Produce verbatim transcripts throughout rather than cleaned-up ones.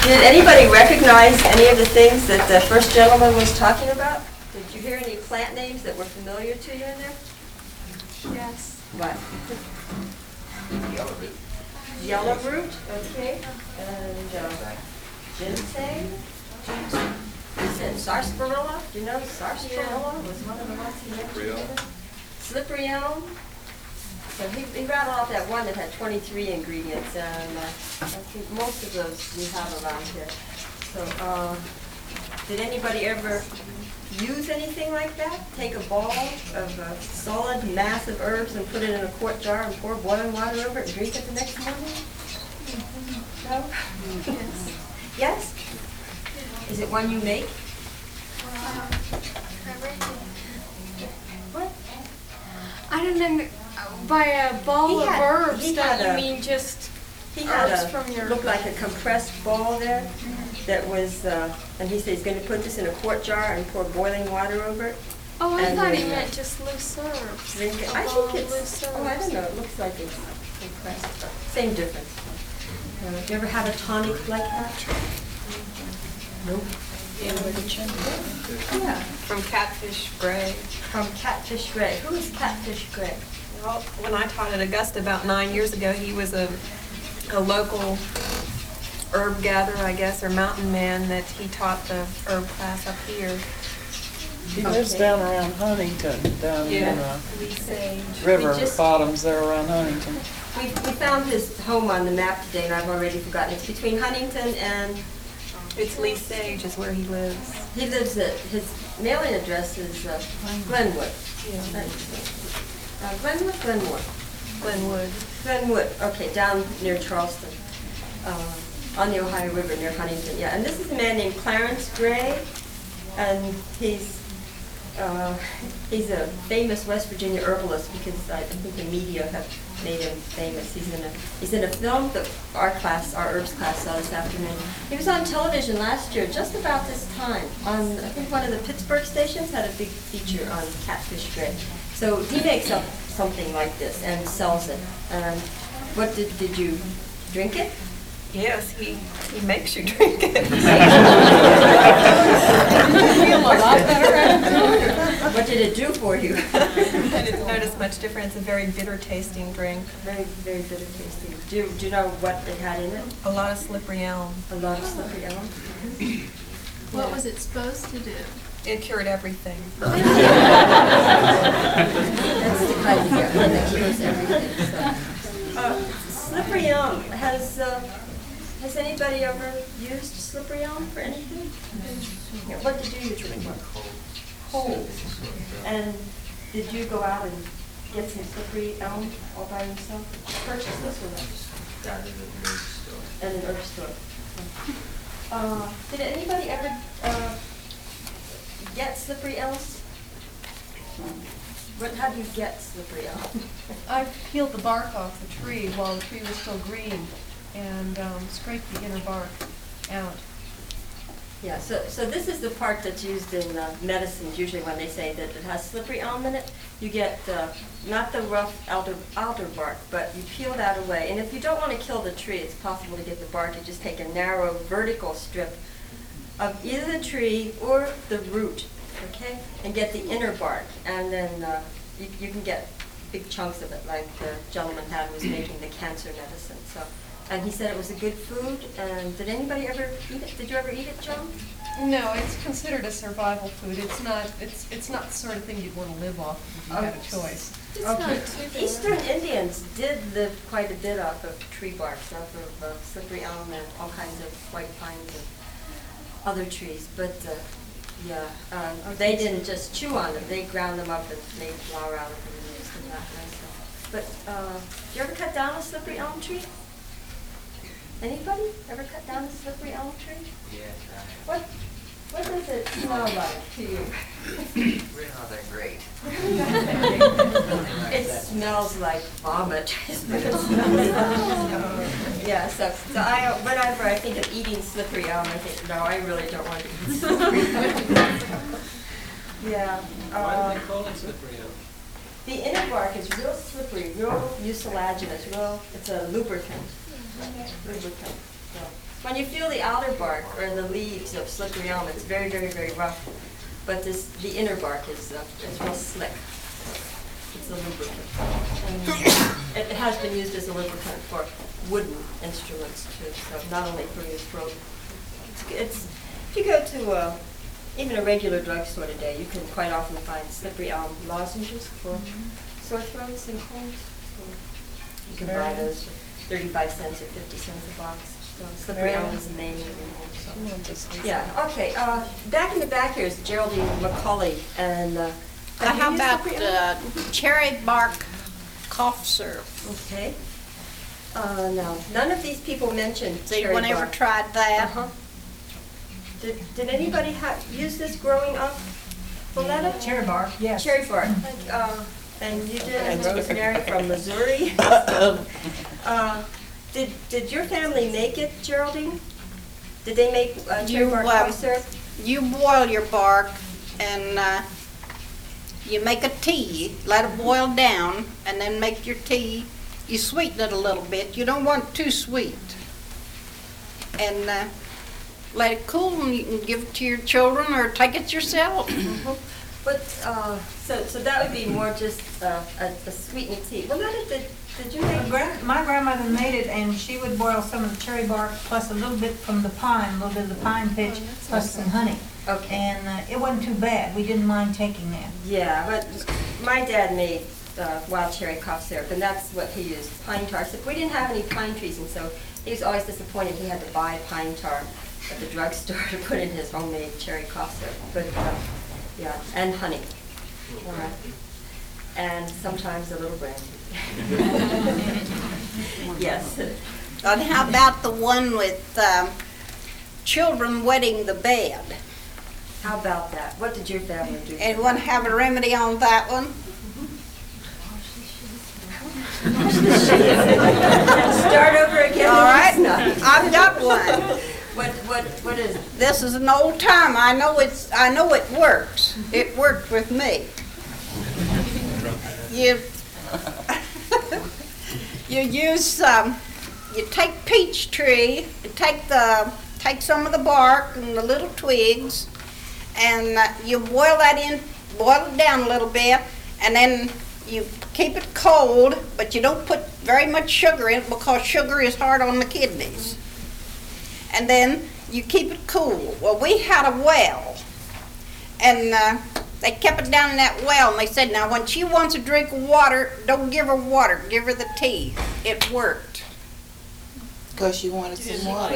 Did anybody recognize any of the things that the first gentleman was talking about? Did you hear any plant names that were familiar to you in there? Yes. What? Yellow root, okay. And uh, ginseng. He said sarsaparilla. Do you know sarsaparilla was one of the ones he mentioned? Slippery elm. So he, he rattled off that one that had twenty-three ingredients, and uh, I think most of those we have around here. So, uh, did anybody ever use anything like that? Take a ball of uh, solid mass of herbs and put it in a quart jar and pour boiling water over it and drink it the next morning? No? Yes. Yes? Is it one you make? Um, What? I don't know. By a ball He of had- herbs, he don't had you a- mean just He had herbs a, from your... looked like a compressed ball there that was, uh, and he said he's going to put this in a quart jar and pour boiling water over it. Oh, I and thought he then, uh, meant just loose herbs. Drink it. A I ball think of loose it's, oh, I herbs. don't know, it looks like it's compressed, but same difference. Uh, Have you ever had a tonic like that? Nope. Yeah, From Catfish Gray. from Catfish Gray. Who is Catfish Gray? Well, when I taught at Augusta about nine years ago, he was a, a local herb gatherer, I guess, or mountain man that he taught the herb class up here. He lives Okay. down around Huntington, down in the Lee Sage. river We just- bottoms there around Huntington. We, we found his home on the map today, and I've already forgotten. It's between Huntington and, It's Lee Sage is where he lives. he lives at, his mailing address is uh, Glenwood. Yeah. Uh, Glenwood, Glenmore. Glenwood. Glenwood, okay, down near Charleston, uh, on the Ohio River near Huntington, yeah. And this is a man named Clarence Gray, and he's uh, he's a famous West Virginia herbalist because I think the media have made him famous. He's in a he's in a film that our class, our herbs class, saw this afternoon. He was on television last year, just about this time. On I think one of the Pittsburgh stations had a big feature on Catfish Gray. So he makes up something like this and sells it. Um, what did did you drink it? Yes, he, he makes you drink it. What did it do for you? I didn't notice much difference. It's a very bitter tasting drink. Very, very bitter tasting. Do you, do you know what it had in it? A lot of slippery elm. A lot of slippery elm. What was it supposed to do? It cured everything. That's the idea, and it cures everything. So. Uh, slippery elm, has, uh, has anybody ever used slippery elm for anything? Yeah, what did you use it for? Cold. And did you go out and get some slippery elm all by yourself? Purchase this or what? Got it at the herb store. At an herb store. Uh, did anybody ever uh, get slippery elms? What, how do you get slippery elm? I peeled the bark off the tree while the tree was still green and um, scraped the inner bark out. Yeah, so, so this is the part that's used in uh, medicines, usually when they say that it has slippery elm in it. You get uh, not the rough outer, outer bark, but you peel that away. And if you don't want to kill the tree, it's possible to get the bark. You just take a narrow vertical strip of either the tree or the root, okay? And get the inner bark. And then uh, you, you can get big chunks of it, like the gentleman had who was making the cancer medicine. So. And he said it was a good food. And did anybody ever eat it? Did you ever eat it, Joan? No, it's considered a survival food. It's not. It's it's not the sort of thing you'd want to live off if you had a choice. It's Okay. not too bad. Eastern Indians did live quite a bit off of tree barks, off of uh, slippery elm and all kinds of white pines and other trees. But uh, yeah, um, they didn't just chew on them; they ground them up and made flour out of them and used them that way. So. But uh, did you ever cut down a slippery elm tree? Anybody ever cut down a slippery elm tree? Yes, What what does it smell like to you? I, we're not that great. It smells like vomit. is what it smells like. Yeah, so, so I, whenever I think of eating slippery elm, I think, no, I really don't want to eat slippery elm. Yeah. Why uh, do they call it slippery elm? The inner bark is real slippery, real mucilaginous, real, it's a lubricant. Lubricant. So, when you feel the outer bark or the leaves of slippery elm, it's very, very, very rough. But this, the inner bark is, uh, it's real slick. It's a lubricant. And it has been used as a lubricant for wooden instruments too, so not only for your throat. It's, it's if you go to uh, even a regular drugstore today, you can quite often find slippery elm lozenges for sore throats and colds. So you can buy those for thirty-five cents or fifty cents a box. So slippery elm is the main ingredient. Yeah, okay. Uh, back in the back here is Geraldine McCauley. And uh, Uh, have you How used about slippery elm? uh, cherry bark cough syrup? Okay. Uh, no, none of these people mentioned Has cherry anyone ever bark. tried that? Uh-huh. Did, did anybody ha use this growing up? Willetta? Cherry bark, yes. Cherry bark. Uh, and you did, and Rosemary from Missouri. uh, did, did your family make it, Geraldine? Did they make uh, cherry You, bark uh, cough syrup? You boil your bark and uh, you make a tea, let it boil down, and then make your tea. You sweeten it a little bit. You don't want it too sweet. And uh, let it cool, and you can give it to your children or take it yourself. But, uh, so, so that would be more just uh, a, a sweetened tea. Willetta, did, did you My make gran- My grandmother made it, and she would boil some of the cherry bark plus a little bit from the pine, a little bit of the pine pitch, plus some honey. Okay. And uh, it wasn't too bad. We didn't mind taking that. Yeah, but my dad made uh, wild cherry cough syrup, and that's what he used, pine tar. So we didn't have any pine trees, and so he was always disappointed he had to buy pine tar at the drugstore to put in his homemade cherry cough syrup. But, uh, yeah, and honey. All right. And sometimes a little brandy. Yes. And how about the one with um, children wetting the bed? How about that? What did your family do? Anyone have a remedy on that one? Start over again. All right, No. I've got one. What, what, what is it? This is an old time. I know it's. I know it works. It worked with me. You you use um, you take peach tree. You take the take some of the bark and the little twigs, and uh, you boil that in. Boil it down a little bit, and then you keep it cold. But you don't put very much sugar in it because sugar is hard on the kidneys. And then you keep it cool. Well, we had a well, and uh, they kept it down in that well, and they said, now when she wants a drink of water, don't give her water, give her the tea. It worked. Because you wanted some water.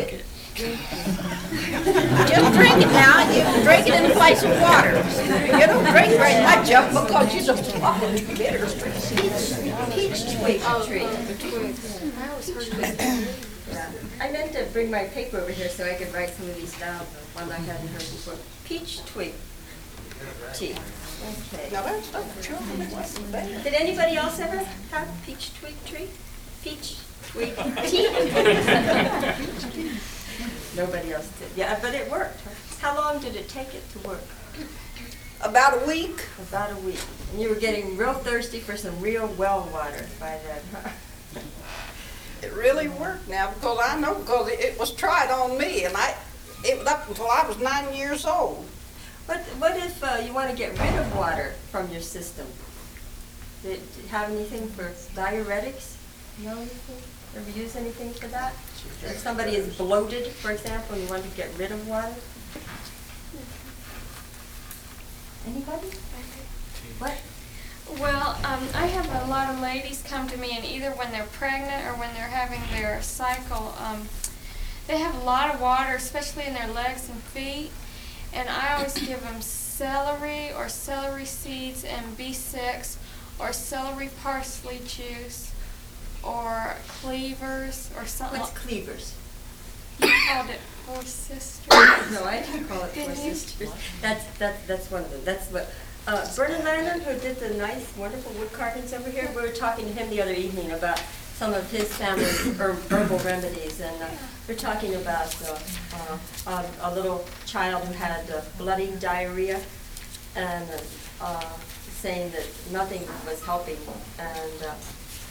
Just drink it now, you can drink it in place of water. You don't drink very much of it because you don't want to drink it. Peach twig tree. Yeah. I meant to bring my paper over here so I could write some of these down, the ones I hadn't heard before. Peach twig tea. Okay. Now that's not children, it wasn't bad. Did anybody else ever have peach twig tree? Peach twig tea? Nobody else did. Yeah, but it worked. How long did it take it to work? About a week. About a week. And you were getting real thirsty for some real well water by then, huh? It really worked now because I know because it, it was tried on me, and I it was up until I was nine years old. What, what if uh, you want to get rid of water from your system? Did do you have anything for diuretics? Know anything? Ever use anything for that? If somebody is bloated, for example, and you want to get rid of water? Anybody? What? Well, um, I have a lot of ladies come to me, and either when they're pregnant or when they're having their cycle, um, they have a lot of water, especially in their legs and feet. And I always give them celery or celery seeds and B six or celery parsley juice or cleavers or something. What's cleavers? You called it Four Sisters. No, I didn't call it Four Didn't you? Sisters. That's, that, that's one of them. That's what, uh, Bernard Landon, who did the nice, wonderful wood carvings over here, we were talking to him the other evening about some of his family's herb, herbal remedies, and uh, we're talking about uh, uh, a, a little child who had uh, bloody diarrhea, and uh, uh, saying that nothing was helping, and uh,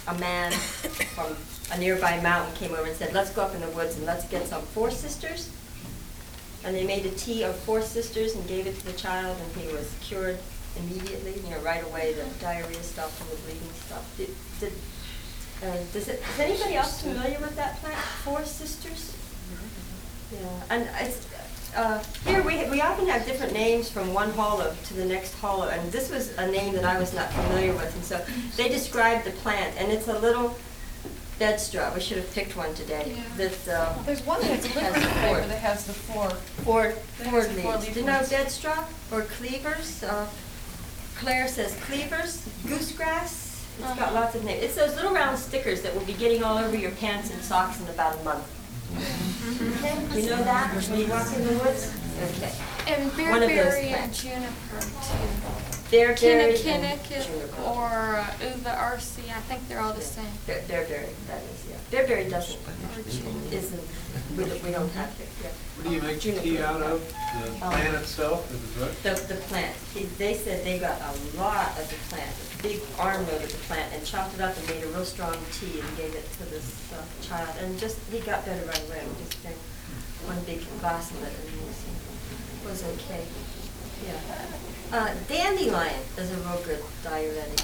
a man from a nearby mountain came over and said, let's go up in the woods and let's get some Four Sisters. And they made a tea of Four Sisters and gave it to the child, and he was cured immediately, you know, right away. The diarrhea stopped and the bleeding stopped. Did, did, uh, does it, is anybody else familiar with that plant, Four Sisters? Yeah, and it's, uh, here we, we often have different names from one hollow to the next hollow, and this was a name that I was not familiar with, and so they described the plant, and it's a little dead straw. We should have picked one today. Yeah. That, uh, There's one that's liquid has flavor four. that has the four. Four, That four has the four leaves. leaf Do you know ones. dead straw or cleavers? Uh, Claire says cleavers, goosegrass. It's got Uh-huh. lots of names. It's those little round stickers that will be getting all over your pants and socks in about a month. Okay, you know that when you walk in the woods? Okay. And One of those bearberry and plants. juniper too. Bearberry and Kinnikinick juniper. or uh, uva ursi, I think they're all the same. Bear- Bearberry, that is, yeah. Bearberry doesn't, isn't, we don't, we don't have it, yeah. What do you make the tea out of? The plant itself, or the root? The, the plant. He- They said they got a lot of the plant, a big armload of the plant, and chopped it up and made a real strong tea and gave it to this uh, child. And just, he got better right away. We just drank one big glass of it and it was, was okay. Yeah. Uh, dandelion is a real good diuretic.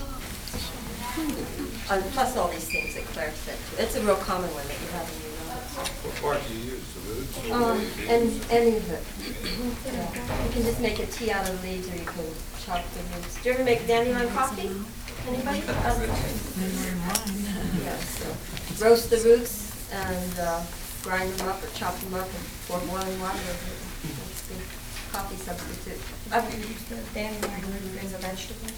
And plus all these things that Claire said too. It's a real common one that you have in your lives. What part do you use, the roots? or Um, the- and any of it. Yeah. You can just make a tea out of the leaves, or you can chop the roots. Do you ever make dandelion coffee? Anybody? Um, Yeah, so roast the roots and uh, grind them up or chop them up and pour boiling water over it. It's good coffee substitute. I've used the dandelion root as a vegetable.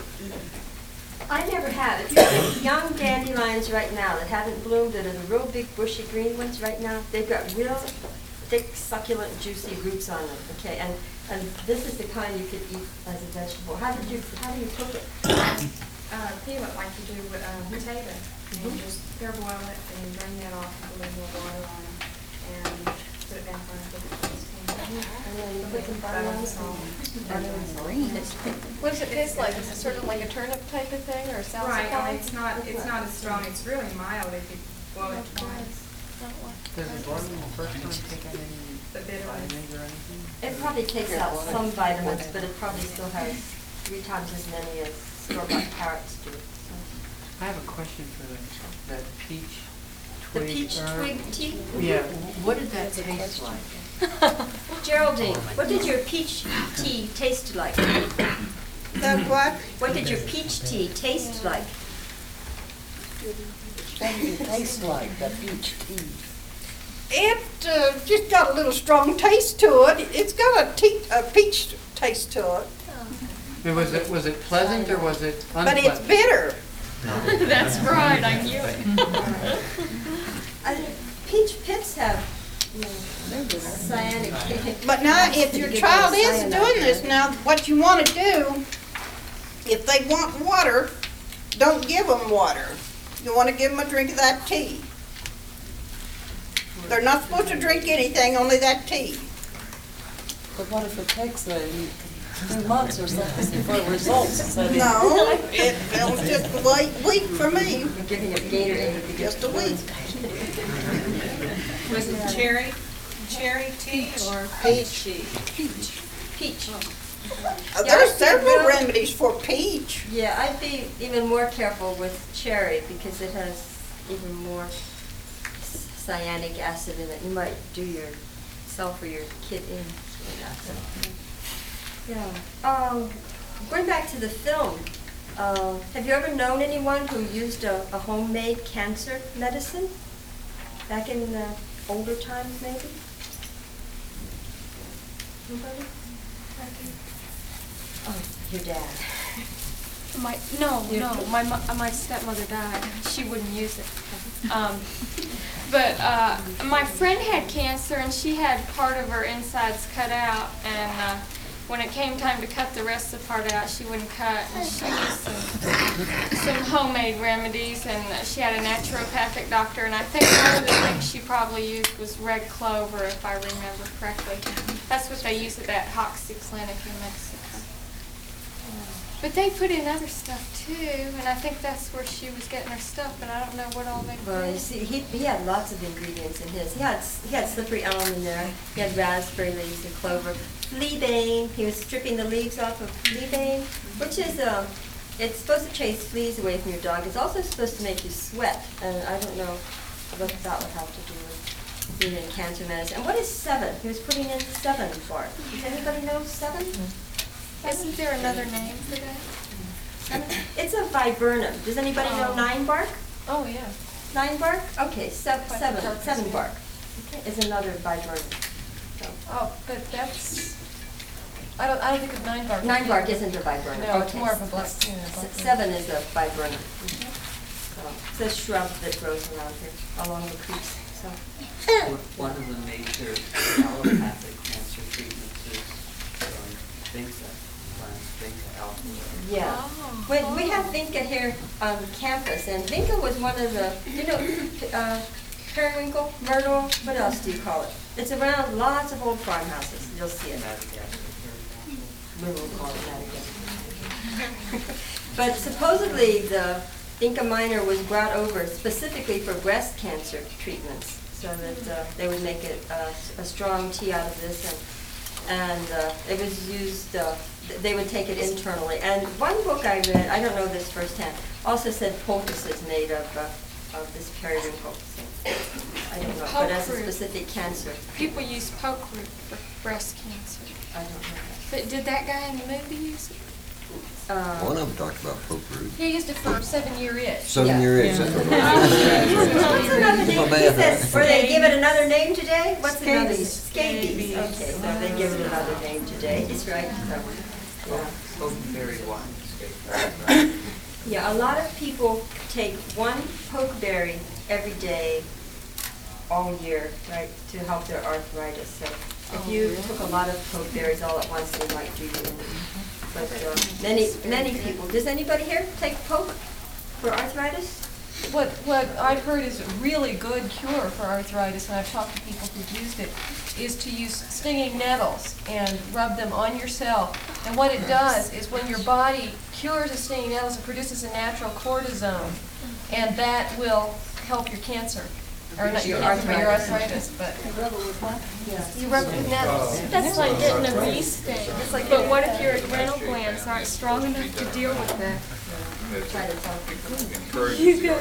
I never have. If you get young dandelions right now that haven't bloomed, that are the real big bushy green ones right now, they've got real thick, succulent, juicy roots on them. Okay, and and this is the kind you could eat as a vegetable. How did you how do you cook it? uh, peel it like you do with uh, potato, and just parboil it and drain that off and put a little water on it, and put it down for a little And then you put some butter on it. What does it taste like? Is it sort of like a turnip type of thing or salsa? Right, I mean, it's not, it's not as strong, it's really mild if you boil it twice. Does the one first one take out any The bitter one. vitamins or anything? It probably takes out some vitamins, but it probably still has three times as many as store-bought carrots do. So. I have a question for the, that peach The twig. peach herb. twig tea? Yeah, what did that taste like? Geraldine, what did your peach tea taste like? The what? What did your peach tea taste like? What do you taste like, the peach tea? It uh, just got a little strong taste to it. It's got a, te- a peach taste to it, I mean, Was it, was it pleasant or was it but unpleasant? it's bitter. That's right, I knew it. Uh, Peach pits have, you know, cyanic. But now, if your child is doing this, now what you want to do, if they want water, don't give them water. You want to give them a drink of that tea. They're not supposed to drink anything, only that tea. But what if it takes uh, two months or something for results? So No, it, it was just a week, week for me, You're giving it Gatorade. just a week. Was it cherry, cherry tea or Peach. tea? Peach. Uh, There's several remedies for peach. Yeah, I'd be even more careful with cherry because it has even more c- cyanic acid in it. You might do yourself or your kid in. with that, so. Yeah. Um, going back to the film, uh, have you ever known anyone who used a, a homemade cancer medicine back in the older times, maybe? Anybody? Oh, your dad. My, no, no, my, mo- my stepmother died. She wouldn't use it. Um, but uh, my friend had cancer and she had part of her insides cut out, and uh, when it came time to cut the rest of the part out, she wouldn't cut. And she used some, some homemade remedies, and uh, she had a naturopathic doctor, and I think one of the things she probably used was red clover, if I remember correctly. That's what they use at that Hoxsey clinic in Mexico. But they put in other stuff too, and I think that's where she was getting her stuff, but I don't know what all they put Well, you in. see, he, he had lots of ingredients in his. He had, s- he had slippery elm in there. He had raspberry leaves and clover. Fleabane, he was stripping the leaves off of fleabane, which is, um, it's supposed to chase fleas away from your dog. It's also supposed to make you sweat, and I don't know what that would have to do with being in cancer medicine. And what is seven? He was putting in seven bark. Does anybody know seven? Isn't there another name for that? Seven? It's a viburnum. Does anybody know Oh. nine bark? Oh, yeah. Nine bark? Okay, sev- Quite seven, purpose, seven yeah. bark is another viburnum. So, Oh, but that's, I don't, I don't think of nine bark. Nine bark isn't a viburnum. No, it's Okay, more of a s- black, s- yeah, s- black. Seven is a viburnum. So, it's a shrub that grows around here, along the creeks, so. One of the major allopathic cancer treatments is um, vinca, plants, vinca alpha. Yeah. Oh. We, we have Vinca here on campus, and Vinca was one of the, you know, uh, periwinkle, myrtle, what else do you call it? It's around lots of old farmhouses, you'll see it. We will call it that again. But supposedly, the Vinca minor was brought over specifically for breast cancer treatments, so that uh, they would make it uh, a strong tea out of this, and, and uh, it was used, uh, th- they would take it internally. And one book I read, I don't know this firsthand, also said poultice is made of, uh, of this periwinkle. So, I don't know, but as a Poke root. specific cancer, People use poke root for breast cancer. I don't know But did that guy in the movie use it? that. One Uh, of them talked about poke root. He used it for seven-year itch. Seven year itch. that's what it was. What's another name? My He bad. says, or they give it another name today? What's another? Scabies. Scabies. Okay, so they give it another name today. He's right. So, yeah. Pokeberry wine. Yeah, a lot of people take one pokeberry every day, all year, right, to help their arthritis. So if you took a lot of pokeberries all at once, they might do you in. But uh, many, many people, does anybody here take poke for arthritis? What, what I've heard is a really good cure for arthritis, and I've talked to people who've used it, is to use stinging nettles and rub them on yourself. And what it does is when your body cures the stinging nettles, it produces a natural cortisone, and that will help your cancer. Or not your cancer, but your arthritis, but. You rub it with nettles. That's like getting a bee sting. But what if your adrenal glands aren't strong enough to deal with that? Try to talk. You go.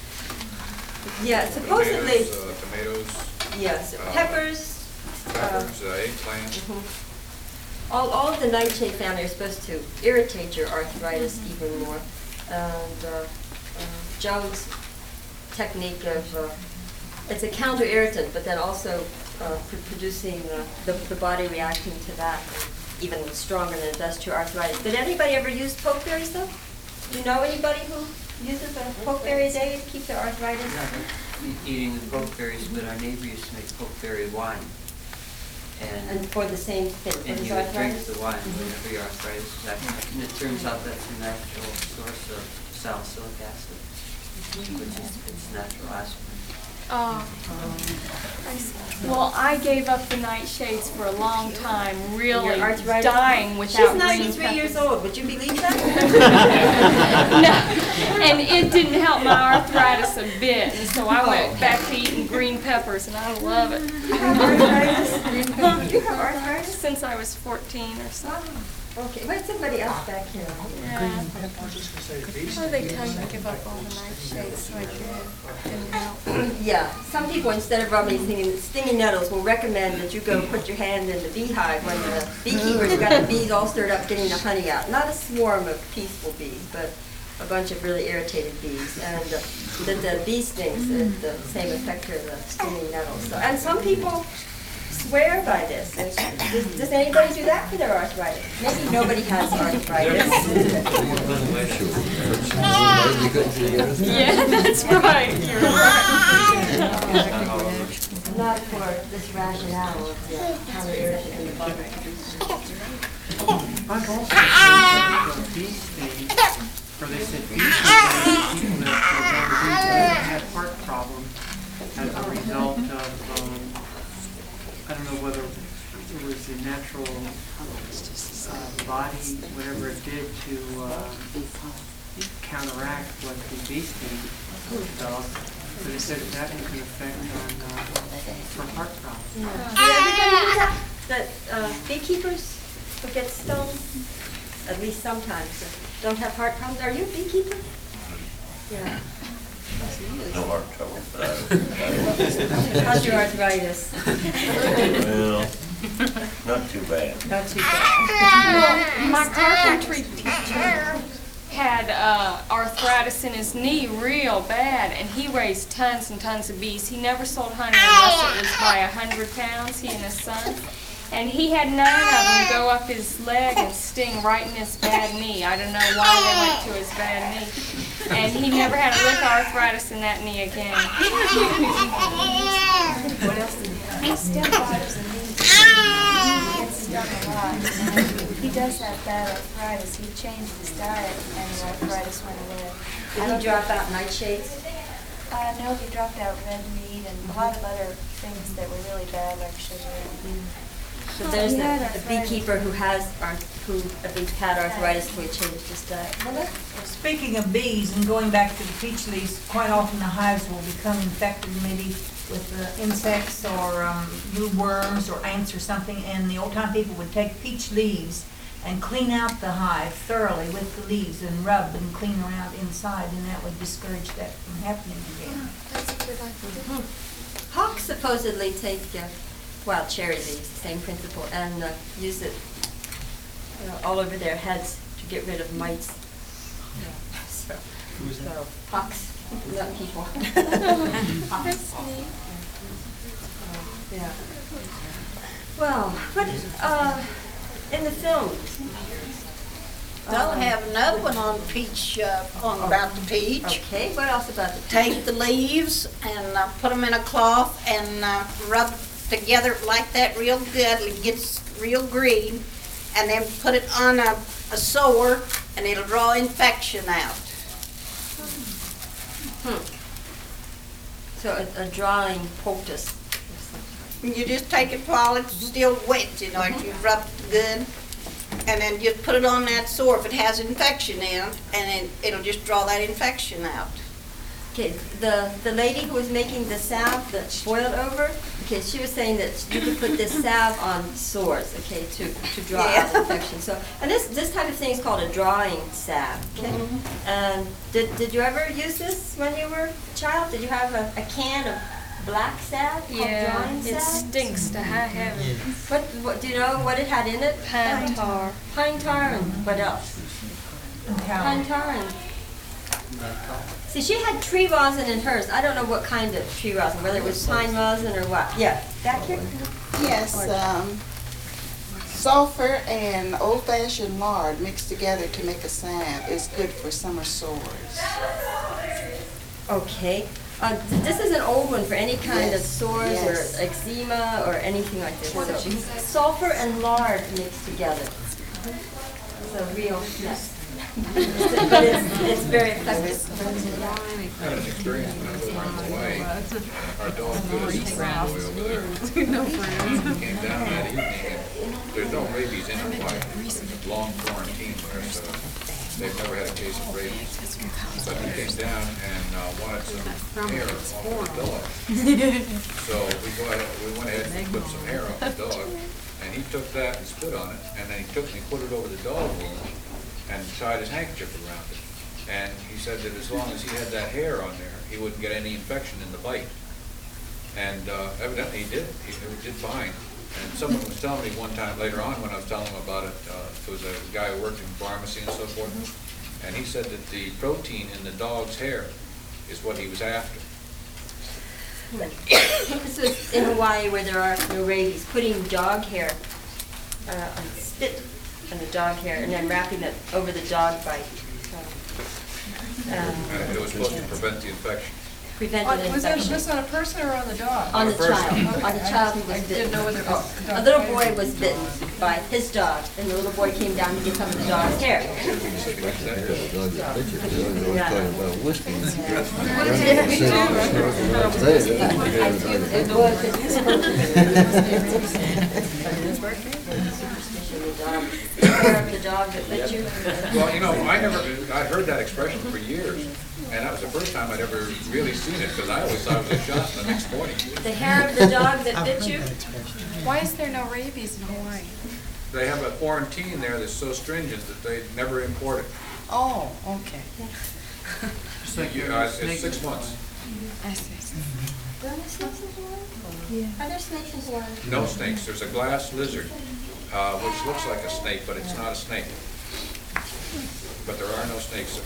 Yeah, supposedly, Tomatoes, uh, tomatoes, yes, peppers, uh, peppers, uh, eggplant. mhm. all, all of the nightshade family are supposed to irritate your arthritis even more. And uh, uh, Jones' technique of, uh, it's a counter irritant, but then also uh, pr- producing uh, the, the body reacting to that even stronger than it does to arthritis. Did anybody ever use pokeberries though? Do you know anybody who uses a pokeberry a day to keep their arthritis? Not eating the pokeberries, but our neighbor used to make pokeberry wine. And And, for the same thing, for and his you would drink arthritis? the wine whenever your arthritis is active. And it turns out that's a natural source of salicylic acid, which is its natural aspirin. Oh. I see. Well, I gave up the nightshades for a long time, really Your arthritis? dying without She's green ninety-three years peppers. old, would you believe that? No, and it didn't help my arthritis a bit, and so I went back to eating green peppers, and I love it. You have arthritis? You have arthritis? Since I was fourteen or so. Okay, wait, somebody else back here. Yeah. Well, they tell you to give up all the nightshades, so I did. Didn't help. Yeah, some people, instead of rubbing stinging, stinging nettles, will recommend that you go put your hand in the beehive when the beekeeper's got the bees all stirred up getting the honey out. Not a swarm of peaceful bees, but a bunch of really irritated bees. And uh, the, the bee stings have the same effect as the stinging nettles. So, and some people swear by this. And Does, does anybody do that for their arthritis? Maybe nobody has arthritis. You couldn't see the other? Yeah, that's right. You're right. Not for this rationale of the counter irritant in the body. I've also heard of bee stings, where they said bee stings are people that had heart problems as a result of, um, I don't know whether it was the natural uh, body, whatever it did to uh, bee sting develops. So they said that that can affect on, uh, for heart problems. Yeah. Yeah, everybody knows that, that uh, beekeepers who get stung, at least sometimes, uh, don't have heart problems. Are you a beekeeper? Yeah. No heart trouble, but I, I How's your arthritis? Well, not too bad. Not too bad. Well, my carpentry teacher had uh, arthritis in his knee real bad, and he raised tons and tons of bees. He never sold honey unless it was by a hundred pounds, he and his son. And he had nine of them go up his leg and sting right in his bad knee. I don't know why they went to his bad knee. And he never had a lick of arthritis in that knee again. What else did he have? He still bothers him. He gets stung a lot. And he does have bad arthritis. He changed his diet and the arthritis went away. Did he drop out nightshades? Uh, no, he dropped out red meat and a lot of other things that were really bad, like sugar. So there's He had the, the arthritis. beekeeper who has, arth- who at least had arthritis, so he changed his diet. Speaking of bees and going back to the peach leaves, quite often the hives will become infected maybe with uh, insects or um, blue worms or ants or something, and the old time people would take peach leaves and clean out the hive thoroughly with the leaves and rub and clean around inside, and that would discourage that from happening again. That's a good idea. Hawks supposedly take uh, wild cherry leaves, same principle, and uh, use it you know, all over their heads to get rid of mites. So, so hawks, not people. Hawks. Yeah. Well, what, uh, in the film, They'll have another one on peach, uh, on about the peach. okay, what else about the Take the leaves and uh, put them in a cloth and uh, rub together like that real good. It gets real green. And then put it on a, a sore and it'll draw infection out. Hmm. So a, a drawing poultice. And you just take it while it's still wet, you know, if you rub it good. And then just put it on that sore if it has infection in it, and then it'll just draw that infection out. Okay, the, the lady who was making the salve that boiled over, okay, she was saying that you could put this salve on sores, okay, to, to draw out Yeah. infection. So, and this, this type of thing is called a drawing salve, okay? Mhm. And did, did you ever use this when you were a child? Did you have a, a can of black salve called Yeah, drawing it salve? stinks to high heaven. What, what, do you know what it had in it? Pine tar. Pine tar and what else? Pine tar and, see, she had tree rosin in hers. I don't know what kind of tree rosin, whether it was pine rosin or what. Yeah, back here? Yes, um, sulfur and old-fashioned lard mixed together to make a salve is good for summer sores. Okay. Uh, th- this is an old one for any kind of Yes, sores yes. or eczema or anything like this. So, sulfur and lard mixed together. It's a real mess. But it's, it's very effective. I had an experience when I was on the way. Our dog put us in the over there. And came down that evening, and there's no rabies in it, like long quarantine where so they've never had a case of rabies. But he came down and uh, wanted some hair off the dog. So we go ahead, we went ahead and put some hair off the dog, and he took that and spit on it, and then he took and he put it over the dog wound and tied his handkerchief around it. And he said that as long as he had that hair on there, he wouldn't get any infection in the bite. And uh, evidently he did. He it did fine. And someone was telling me one time later on when I was telling him about it, uh, it was a guy who worked in pharmacy and so forth, and he said that the protein in the dog's hair is what he was after. This was in Hawaii where there are no rabies, putting dog hair, uh, on spit on the dog hair and then wrapping it over the dog bite. So, um, And it was supposed to prevent the infection. prevented On- Was that infection. this on a person or on the dog? On the On a person. child, on the child who I was didn't bitten. know whether it was Oh, the dog a little or- boy was bitten by his dog, and the little boy came down to get some of the dog's hair. Hair of the dog that bit you. Well, you know, I never, I heard that expression for years, And that was the first time I'd ever really seen it, because I always thought it was a shot the next morning. The hair of the dog that bit you? Why is there no rabies in Hawaii? They have a quarantine there that's so stringent that they never import it. Oh, okay. Just like You your know, it's snake it's six is months. I see. Are there snakes in Hawaii? Are there snakes in Hawaii? No snakes. There's a glass lizard, uh, which looks like a snake, but it's not a snake. But there are no snakes.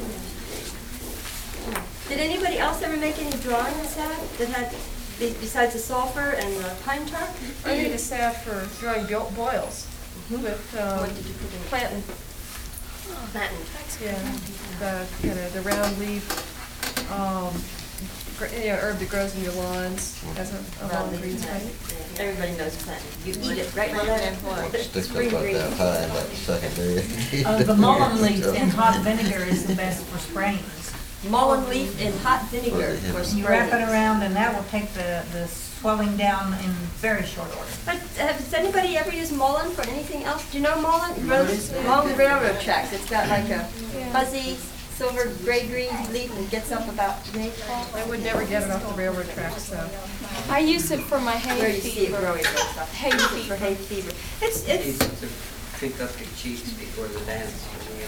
Did anybody else ever make any drawings that that had, be- besides the sulfur and the pine tar? I made a salve for drawing bo- boils with um, What did you put in it? plantain. Plantain. Yeah, the kind of the round leaf, um, gr- you know, herb that grows in your lawns as a, a long green thing. Everybody knows plantain. You eat it, right, Lynette? Sticks up Spring like green. that high in that second day. Uh, the mullein leaf in hot vinegar is the best for sprains. Mullein leaf in hot vinegar for You wrap it sprains. around and that will take the, the swelling down in very short order. But has anybody ever used mullein for anything else? Do you know mullein? It grows along the railroad tracks. It's got like a fuzzy silver gray-green leaf and gets up about May fall. I would never get it off the railroad tracks, so. I use it for my Where hay you see it fever. growing and stuff. Hay For fever. hay fever. It's, Easy it's, to pick up your cheeks before the dance.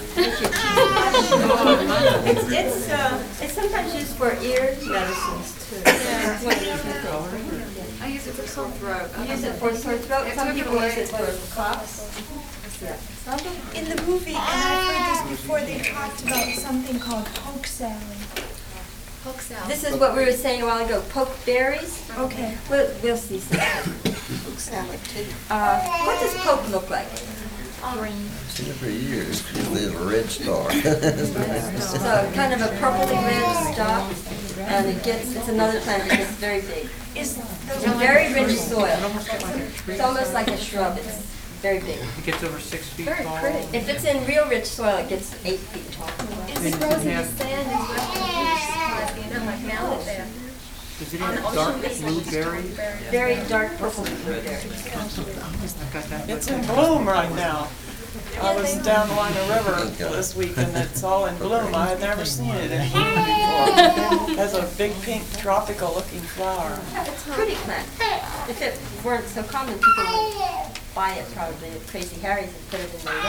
it's, it's, uh, it's sometimes used for ear medicines too. I use it for sore throat. You use it for sore throat, some people use it for coughs. Yeah. In the movie, and I've heard this before, they talked about something called poke salad. Poke salad. This is what we were saying a while ago, poke berries. Okay. We'll, we'll see something. Poke salad too. Uh, what does poke look like? Green. Seen it for years. Usually it's a red star. So kind of a purpley red stalk, and it gets, it's another plant that gets very big. Is It's a very rich soil. It's almost like a shrub, it's very big. It gets over six feet Very tall. pretty. If it's in real rich soil, it gets eight feet tall. It grows in the sand as well, you know, like mounted there. Does it have dark blue berries? Very dark purple blueberries. It's in bloom right now. I was down the Lina River this week and it's all in bloom. I had never seen it in bloom before. It has a big pink tropical looking flower. It's a pretty plant. If it weren't so common, people would buy it probably at Crazy Harry's and put it in their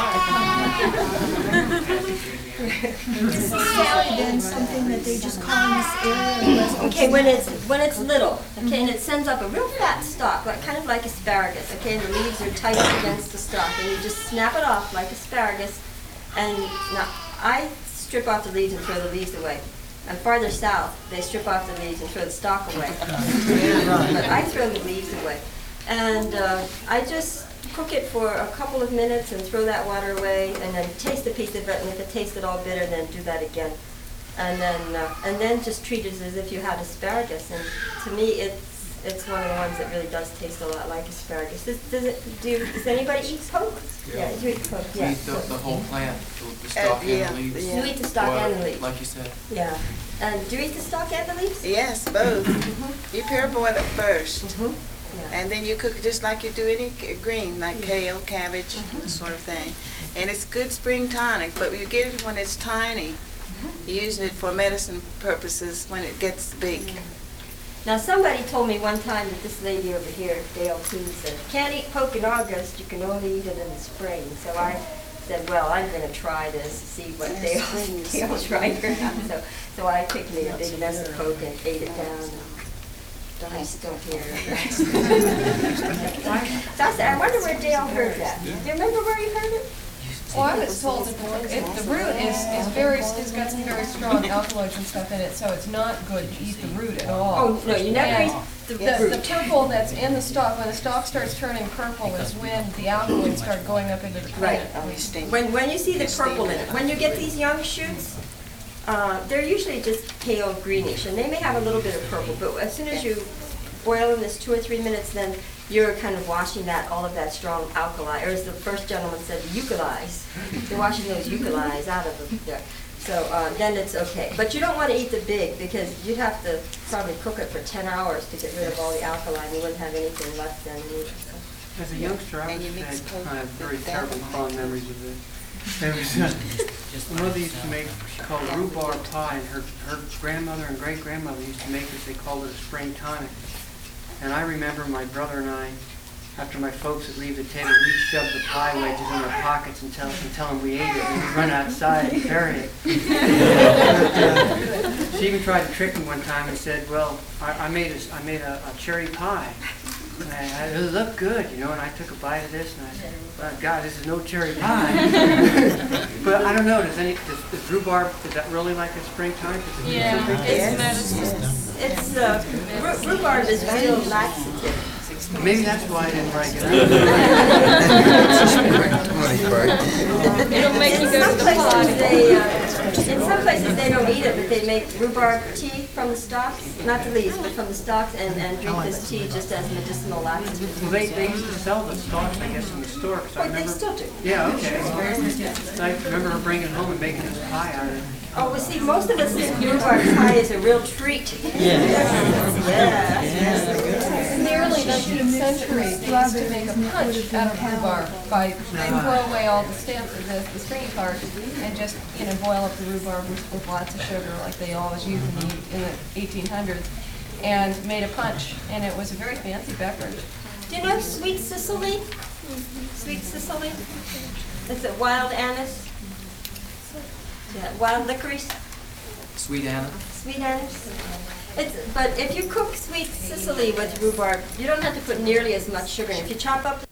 yard. Is the salad then something that they just call in this area? West Okay, when it's when it's little, okay, and it sends up a real fat stalk, like kind of like asparagus, okay, and the leaves are tight against the stalk, and you just snap it off like asparagus. And now I strip off the leaves and throw the leaves away. And farther south, they strip off the leaves and throw the stalk away. But I throw the leaves away, and uh, I just cook it for a couple of minutes and throw that water away, and then taste a piece of it, and if it tastes at all bitter, then do that again. And then, uh, and then just treat it as if you had asparagus. And to me, it's it's one of the ones that really does taste a lot like asparagus. Does, does it? Do does anybody eat poke? Yeah, you eat poke. You Yeah. eat the, the whole plant, the Uh, stalk yeah, and the leaves. You eat the stalk Well, and the leaves. Like you said. Yeah. And do you eat the stalk and the leaves? Yes, both. You parboil it first. Mhm. Yeah. And then you cook it just like you do any c- green, like kale, cabbage, that sort of thing. And it's good spring tonic, but you get it when it's tiny. You're using it for medicine purposes when it gets big. Now, somebody told me one time that this lady over here, Dale Toon, said, can't eat poke in August, you can only eat it in the spring. So I said, well, I'm going to try this, see what Yeah, Dale, spring is Dale's spring. right or not. So, so I picked me a big mess of poke and ate it down. I'm still here. So I said, I wonder where Dale heard that. Do you remember where he heard it? Well, I was told that the, it, the root is, is very, it's got some very strong alkaloids and stuff in it, so it's not good to eat the root at all. Oh, no, you never And eat the The, the root. purple that's in the stalk, when the stalk starts turning purple, is when the alkaloids start going up into the Right. plant. When, when you see the purple in it, when you get these young shoots, uh, they're usually just pale greenish, and they may have a little bit of purple, but as soon as you boil them this two or three minutes, then you're kind of washing that, all of that strong alkali, or as the first gentleman said, eucalyze. You're washing those eucalyze out of them there. So uh, then it's okay. But you don't want to eat the big, because you'd have to probably cook it for ten hours to get rid of all the alkali, and you wouldn't have anything left then either. As a youngster, I And was you mix had poke kind of very with terrible that. fond memories of it. There was a, my mother used to make, she called it rhubarb pie, and her, her grandmother and great-grandmother used to make it, they called it a spring tonic. And I remember my brother and I, after my folks would leave the table, we'd shove the pie wedges in our pockets and tell, and tell them we ate it, and we'd run outside and bury it. She even tried to trick me one time and said, well, I, I made, a, I made a, a cherry pie. And I, it looked good, you know, and I took a bite of this, and I said, well, God, this is no cherry pie. But I don't know, does any, does, does rhubarb, is that really like a springtime? Is it Yeah, something? it's medicine. It's, uh, rhu- rhubarb is real laxative. Maybe that's why I didn't like it. It'll make you In go some to the places potty. they, uh, in some places they don't eat it, but they make rhubarb tea from the stalks, not the leaves, but from the stalks, and, and drink this tea just as medicinal laxative. Well, they, they used to sell the stalks, I guess, in the store, 'cause I But they remember. still do. Yeah, okay. I remember her bringing it home and making this pie out of it. Oh, well, see, most of us think rhubarb pie is a real treat. Yeah. In the early nineteenth century, they used to make a punch out of rhubarb by, they'd throw away all the stems of the, the stringy part and just, you know, boil up the rhubarb with, with lots of sugar like they always used in the, in the eighteen hundreds, and made a punch, and it was a very fancy beverage. Do you know sweet Sicily? Sweet Sicily? It's a wild anise. Yeah, wild licorice. Sweet Anna? Sweet anise. It's, but if you cook sweet Sicily with rhubarb, you don't have to put nearly as much sugar in. If you chop up